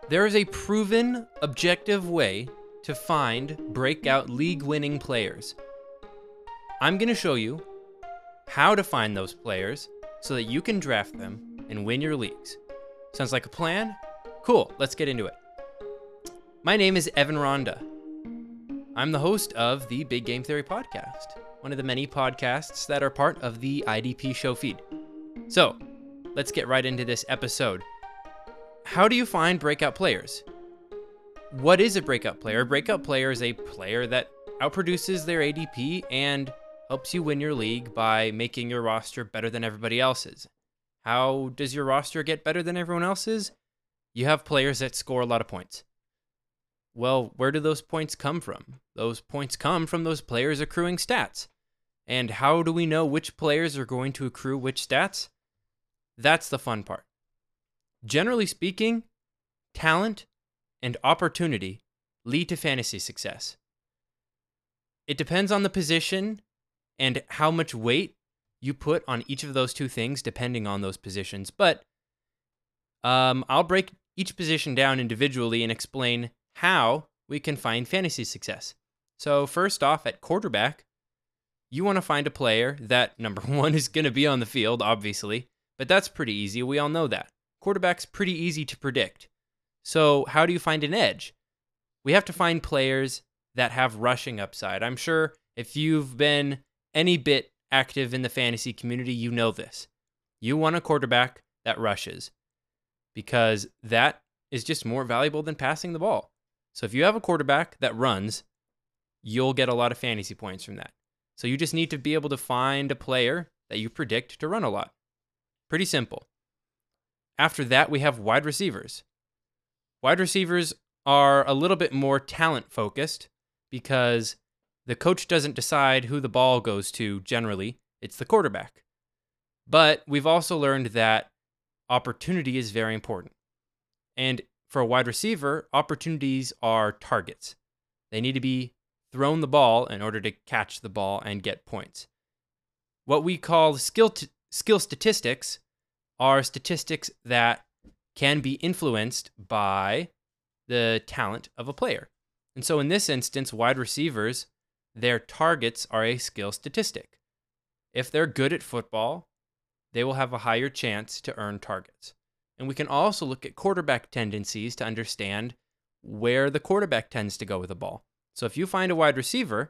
There is a proven, objective way to find breakout league-winning players. I'm going to show you how to find those players so that you can draft them and win your leagues. Sounds like a plan? Cool, let's get into it. My name is Evan Ronda. I'm the host of the Big Game Theory podcast, one of the many podcasts that are part of the IDP show feed. So, let's get right into this episode. How do you find breakout players? What is a breakout player? A breakout player is a player that outproduces their ADP and helps you win your league by making your roster better than everybody else's. How does your roster get better than everyone else's? You have players that score a lot of points. Well, where do those points come from? Those points come from those players accruing stats. And how do we know which players are going to accrue which stats? That's the fun part. Generally speaking, talent and opportunity lead to fantasy success. It depends on the position and how much weight you put on each of those two things depending on those positions. But I'll break each position down individually and explain how we can find fantasy success. So first off, at quarterback, you want to find a player that, number one, is going to be on the field, obviously, but that's pretty easy. We all know that. Quarterback's pretty easy to predict. So how do you find an edge? We have to find players that have rushing upside. I'm sure if you've been any bit active in the fantasy community, you know this. You want a quarterback that rushes because that is just more valuable than passing the ball. So if you have a quarterback that runs, you'll get a lot of fantasy points from that. So you just need to be able to find a player that you predict to run a lot. Pretty simple. After that, we have wide receivers. Wide receivers are a little bit more talent focused because the coach doesn't decide who the ball goes to generally. It's the quarterback. But we've also learned that opportunity is very important. And for a wide receiver, opportunities are targets. They need to be thrown the ball in order to catch the ball and get points. What we call skill statistics are statistics that can be influenced by the talent of a player. And so in this instance, wide receivers, their targets are a skill statistic. If they're good at football, they will have a higher chance to earn targets. And we can also look at quarterback tendencies to understand where the quarterback tends to go with the ball. So if you find a wide receiver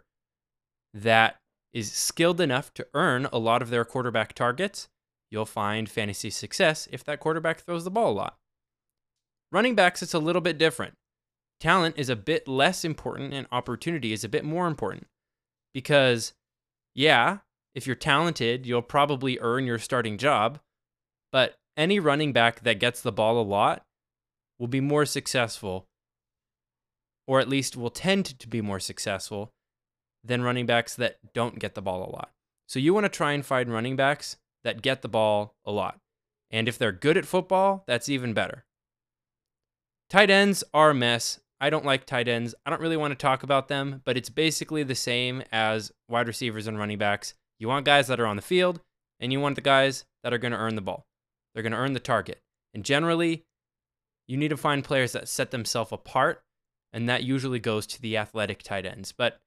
that is skilled enough to earn a lot of their quarterback targets, you'll find fantasy success if that quarterback throws the ball a lot. Running backs, it's a little bit different. Talent is a bit less important and opportunity is a bit more important. Because, yeah, if you're talented, you'll probably earn your starting job, but any running back that gets the ball a lot will be more successful, or at least will tend to be more successful than running backs that don't get the ball a lot. So you want to try and find running backs that get the ball a lot. And if they're good at football, that's even better. Tight ends are a mess. I don't like tight ends. I don't really want to talk about them, but it's basically the same as wide receivers and running backs. You want guys that are on the field, and you want the guys that are going to earn the ball. They're going to earn the target. And generally, you need to find players that set themselves apart, and that usually goes to the athletic tight ends. But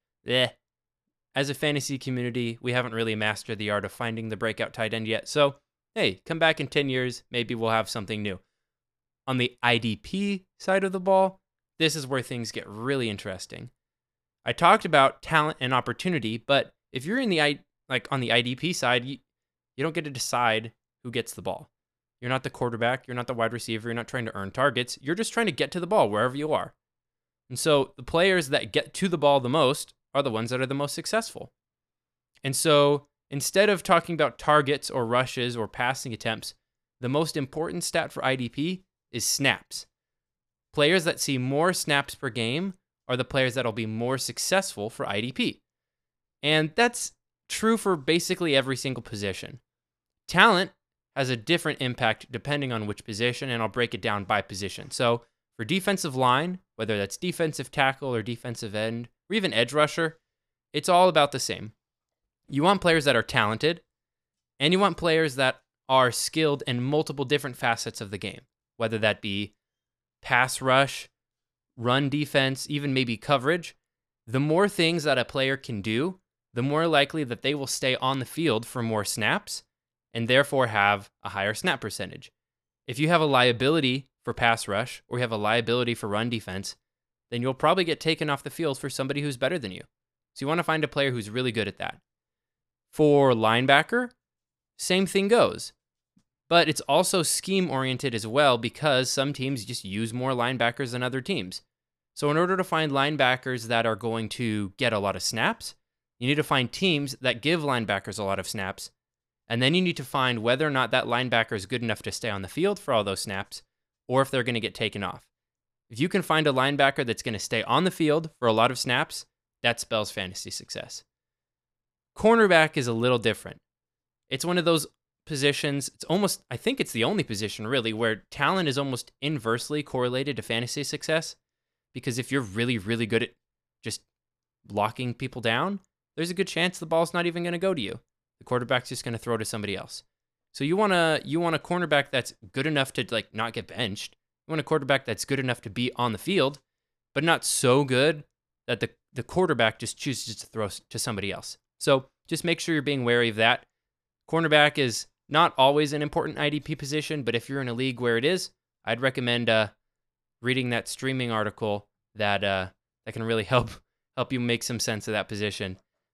as a fantasy community, we haven't really mastered the art of finding the breakout tight end yet. So, hey, come back in 10 years, maybe we'll have something new. On the IDP side of the ball, this is where things get really interesting. I talked about talent and opportunity, but if you're on the IDP side, you don't get to decide who gets the ball. You're not the quarterback, you're not the wide receiver, you're not trying to earn targets, you're just trying to get to the ball wherever you are. And so the players that get to the ball the most are the ones that are the most successful. And so instead of talking about targets or rushes or passing attempts, the most important stat for IDP is snaps. Players that see more snaps per game are the players that will be more successful for IDP. And that's true for basically every single position. Talent has a different impact depending on which position, and I'll break it down by position. So for defensive line, whether that's defensive tackle or defensive end, or even edge rusher, it's all about the same. You want players that are talented, and you want players that are skilled in multiple different facets of the game, whether that be pass rush, run defense, even maybe coverage, the more things that a player can do, the more likely that they will stay on the field for more snaps and therefore have a higher snap percentage. If you have a liability for pass rush or you have a liability for run defense, then you'll probably get taken off the field for somebody who's better than you. So you want to find a player who's really good at that. For linebacker, same thing goes. But it's also scheme-oriented as well because some teams just use more linebackers than other teams. So in order to find linebackers that are going to get a lot of snaps, you need to find teams that give linebackers a lot of snaps. And then you need to find whether or not that linebacker is good enough to stay on the field for all those snaps, or if they're going to get taken off. If you can find a linebacker that's going to stay on the field for a lot of snaps, that spells fantasy success. Cornerback is a little different. It's one of those positions, it's almost, I think it's the only position really, where talent is almost inversely correlated to fantasy success. Because if you're really, really good at just locking people down, there's a good chance the ball's not even going to go to you. The quarterback's just going to throw to somebody else. So you want a cornerback that's good enough to like not get benched. You want a quarterback that's good enough to be on the field, but not so good that the quarterback just chooses to throw to somebody else. So just make sure you're being wary of that. Cornerback is not always an important IDP position, but if you're in a league where it is, I'd recommend reading that streaming article that can really help you make some sense of that position.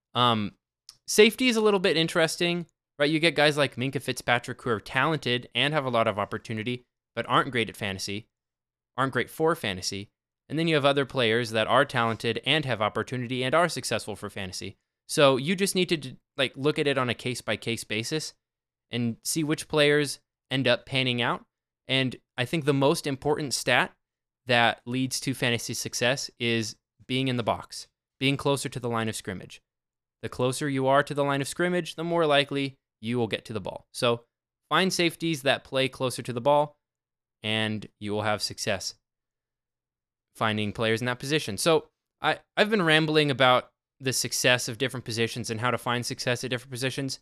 Safety is a little bit interesting, right? You get guys like Minkah Fitzpatrick who are talented and have a lot of opportunity, but aren't great at fantasy, aren't great for fantasy. And then you have other players that are talented and have opportunity and are successful for fantasy. So you just need to like look at it on a case-by-case basis and see which players end up panning out. And I think the most important stat that leads to fantasy success is being in the box, being closer to the line of scrimmage. The closer you are to the line of scrimmage, the more likely you will get to the ball. So find safeties that play closer to the ball, and you will have success finding players in that position. So I've been rambling about the success of different positions and how to find success at different positions.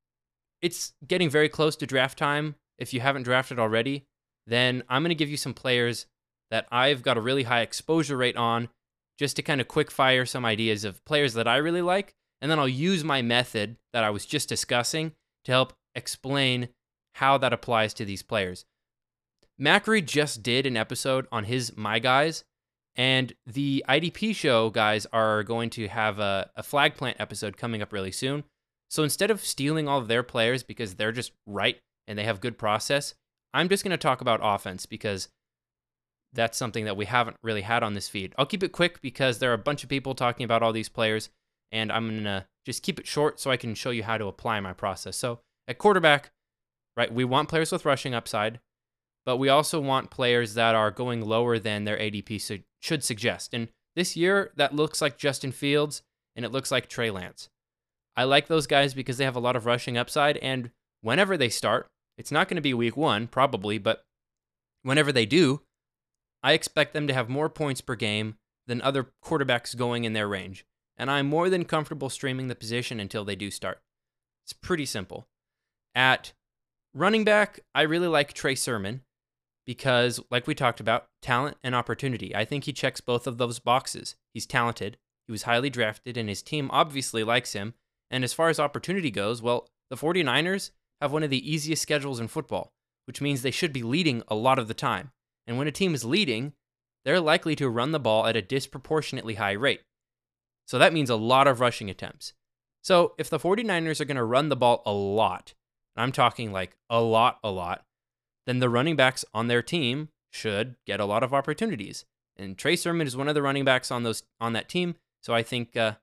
It's getting very close to draft time. If you haven't drafted already, then I'm going to give you some players that I've got a really high exposure rate on, just to kind of quick fire some ideas of players that I really like. And then I'll use my method that I was just discussing to help explain how that applies to these players. Macri just did an episode on his My Guys, and the IDP show guys are going to have a flag plant episode coming up really soon. So instead of stealing all of their players because they're just right and they have good process, I'm just going to talk about offense because that's something that we haven't really had on this feed. I'll keep it quick because there are a bunch of people talking about all these players, and I'm going to just keep it short so I can show you how to apply my process. So at quarterback, right, we want players with rushing upside, but we also want players that are going lower than their ADP should suggest. And this year, that looks like Justin Fields, and it looks like Trey Lance. I like those guys because they have a lot of rushing upside, and whenever they start, it's not going to be week 1, probably, but whenever they do, I expect them to have more points per game than other quarterbacks going in their range. And I'm more than comfortable streaming the position until they do start. It's pretty simple. At running back, I really like Trey Sermon because, like we talked about, talent and opportunity. I think he checks both of those boxes. He's talented, he was highly drafted, and his team obviously likes him. And as far as opportunity goes, well, the 49ers have one of the easiest schedules in football, which means they should be leading a lot of the time. And when a team is leading, they're likely to run the ball at a disproportionately high rate. So that means a lot of rushing attempts. So if the 49ers are going to run the ball a lot, I'm talking like a lot, then the running backs on their team should get a lot of opportunities. And Trey Sermon is one of the running backs on that team, so I think that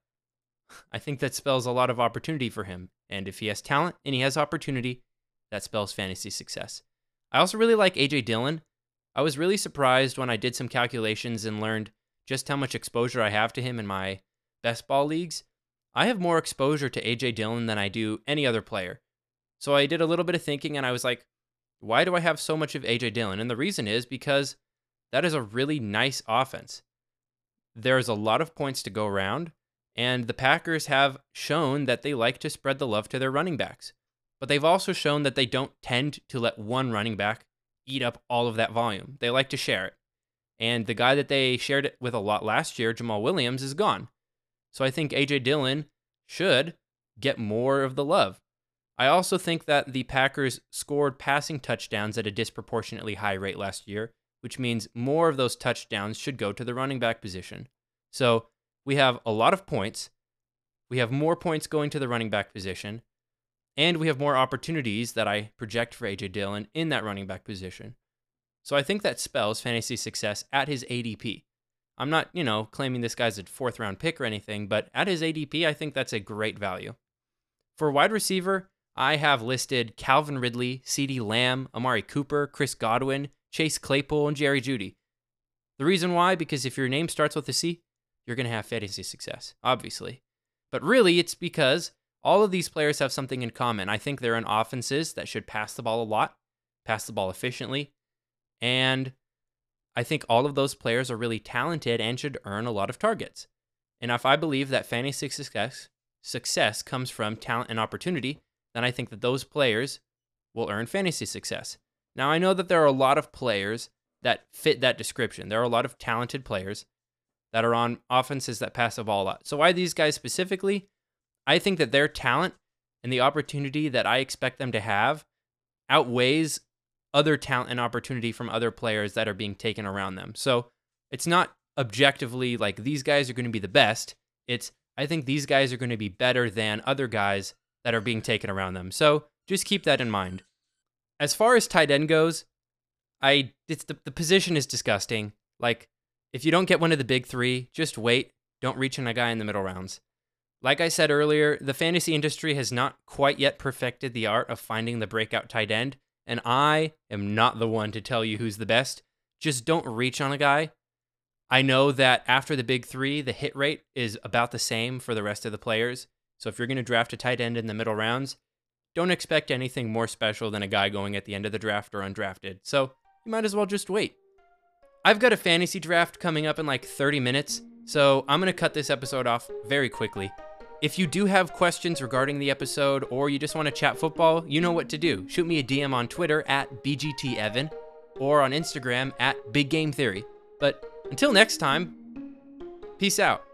spells a lot of opportunity for him. And if he has talent and he has opportunity, that spells fantasy success. I also really like A.J. Dillon. I was really surprised when I did some calculations and learned just how much exposure I have to him in my best ball leagues. I have more exposure to A.J. Dillon than I do any other player. So I did a little bit of thinking and I was like, why do I have so much of A.J. Dillon? And the reason is because that is a really nice offense. There's a lot of points to go around, and the Packers have shown that they like to spread the love to their running backs. But they've also shown that they don't tend to let one running back eat up all of that volume. They like to share it. And the guy that they shared it with a lot last year, Jamal Williams, is gone. So I think A.J. Dillon should get more of the love. I also think that the Packers scored passing touchdowns at a disproportionately high rate last year, which means more of those touchdowns should go to the running back position. So we have a lot of points. We have more points going to the running back position, and we have more opportunities that I project for A.J. Dillon in that running back position. So I think that spells fantasy success at his ADP. I'm not, claiming this guy's a 4th-round pick or anything, but at his ADP, I think that's a great value. For wide receiver, I have listed Calvin Ridley, CeeDee Lamb, Amari Cooper, Chris Godwin, Chase Claypool, and Jerry Jeudy. The reason why, because if your name starts with a C, you're going to have fantasy success, obviously. But really, it's because all of these players have something in common. I think they're in offenses that should pass the ball a lot, pass the ball efficiently, and I think all of those players are really talented and should earn a lot of targets. And if I believe that fantasy success comes from talent and opportunity, then I think that those players will earn fantasy success. Now, I know that there are a lot of players that fit that description. There are a lot of talented players that are on offenses that pass the ball a lot. So why these guys specifically? I think that their talent and the opportunity that I expect them to have outweighs other talent and opportunity from other players that are being taken around them. So it's not objectively like these guys are going to be the best. It's I think these guys are going to be better than other guys that are being taken around them. So just keep that in mind. As far as tight end goes, the position is disgusting. Like, if you don't get one of the big 3, just wait. Don't reach on a guy in the middle rounds. Like I said earlier, the fantasy industry has not quite yet perfected the art of finding the breakout tight end, and I am not the one to tell you who's the best. Just don't reach on a guy. I know that after the big 3, the hit rate is about the same for the rest of the players. So if you're going to draft a tight end in the middle rounds, don't expect anything more special than a guy going at the end of the draft or undrafted. So you might as well just wait. I've got a fantasy draft coming up in like 30 minutes, so I'm going to cut this episode off very quickly. If you do have questions regarding the episode or you just want to chat football, you know what to do. Shoot me a DM on Twitter at BGTEvan or on Instagram at BigGameTheory. But until next time, peace out.